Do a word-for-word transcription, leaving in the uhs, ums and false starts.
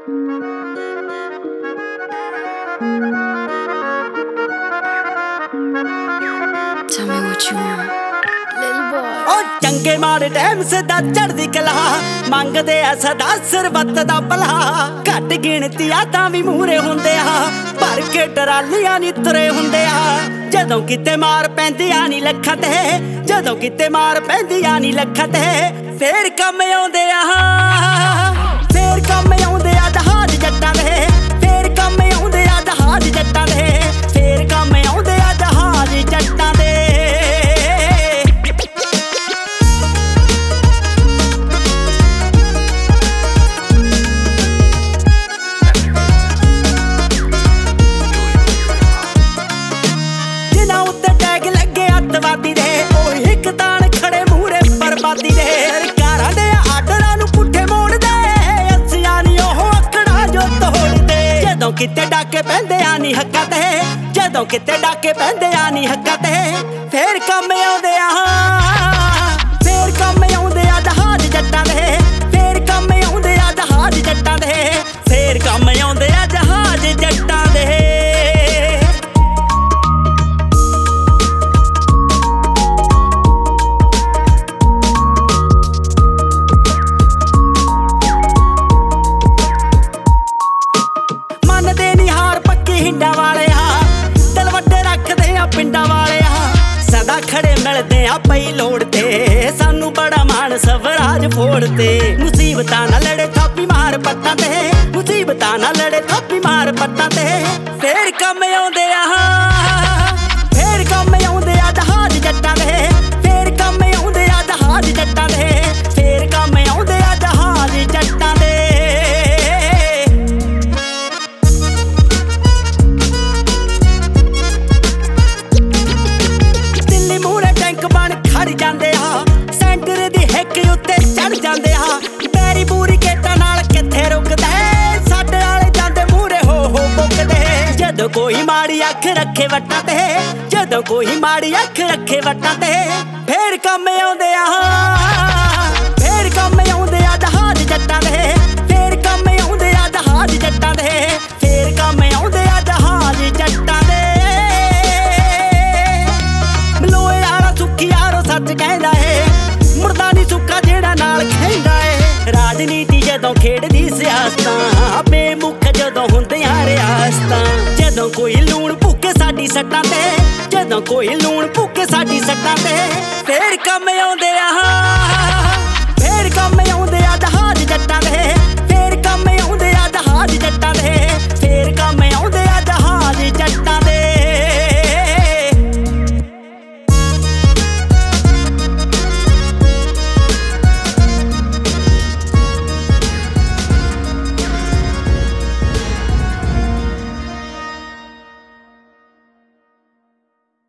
Tell me what you want, little boy. ओ चंगे माड़े time सदा चढ़दी कला मंगदे आ सदा सरबत दा भला घट गिणतियां तां वी मूहरे हुंदे आ भर के टरालियां नी तुरे हुंदे आ जदों किते मार पैंदियां नी लखां ते जदों किते मार पैंदियां नी लखां ते फेर कम आउंदे आ फेर कम आउंदे आ दहाड़ जट्टां दे फेर कम आउंदे आ दहाड़ जट्टां दे फेर कम आउंदे आ दहाड़ जट्टां दे किते डाके पैंदे आनी हक्कां ते जदों किते डाके पैंदे आनी हक्कां ते फेर कम आउंदे आ फेर कम आउंदे आ दहाड़ जट्टां दे फेर कम आउंदे आ दहाड़ जट्टां दे फेर कम आउंदे आ दहाड़ जट्टां दे हिंडा वाले दिल वड्डे रखदे आ पिंडा वाले सदा खड़े मिलदे आ पई लोड़ ते सानू बड़ा मान स्वराज फोड़ते मुसीबतां ना लड़े थापी मार पट्टां ते मुसीबतां ना लड़े थापी मार पट्टां ते फेर कम आउंदे आ फेर कम आउंदे आ दहाड़ जट्टां दे फेर कम आउंदे आ दहाड़ जट्टां दे फेर कम आउंदे आ दहाड़ जट्टां दे ਜਾਂਦੇ ਆ ਸੈਂਟਰ ਦੀ ਹਿੱਕ ਉੱਤੇ ਚੜ ਜਾਂਦੇ ਆ ਪੈਰੀ ਪੂਰੀ ਕੇਟਾਂ ਨਾਲ ਕਿੱਥੇ ਰੁਕਦਾ ਸਾਡੇ ਵਾਲੇ ਜਾਂਦੇ ਮੂਹਰੇ ਹੋ ਹੋ ਬੁੱਕਦੇ ਜਦੋਂ ਕੋਈ ਮਾੜੀ ਅੱਖ ਰੱਖੇ ਵੱਟਾਂ ਤੇ ਜਦੋਂ ਕੋਈ ਮਾੜੀ ਅੱਖ ਰੱਖੇ ਵੱਟਾਂ ਤੇ ਫੇਰ ਕੰਮ ਆਉਂਦੇ ਆ ਫੇਰ ਕੰਮ ਆਉਂਦੇ ਆ ਦਹਾੜ ਜੱਟਾਂ ਦੇ ਫੇਰ ਕੰਮ ਆਉਂਦੇ ਆ ਦਹਾੜ ਜੱਟਾਂ ਦੇ ਫੇਰ ਕੰਮ ਆਉਂਦੇ ਆ ਦਹਾੜ ਜੱਟਾਂ ਦੇ ਮਲੋਏ ਵਾਲਾ ਸੁੱਖੀ ਯਾਰੋ सच कहंदा है मुर्दा नी सुक्का जेड़ा नाल खैंदा है राजनीति जदों खेडदी सियासतां बेमुख जदों हुंदियां रियासतां जदों कोई लूण भुक्के साडी सट्टां ते जदों कोई लूण भुक्के साडी सट्टां ते फेर कम आउंदे आ